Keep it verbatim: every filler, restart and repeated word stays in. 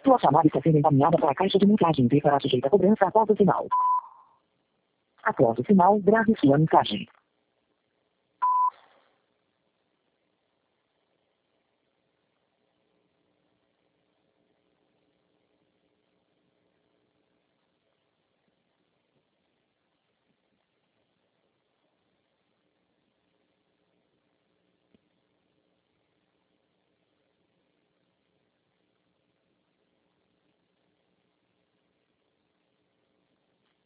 Sua chamada está sendo encaminhada para a caixa de mensagem e será sujeita a cobrança após o sinal. Após o sinal, grave sua mensagem.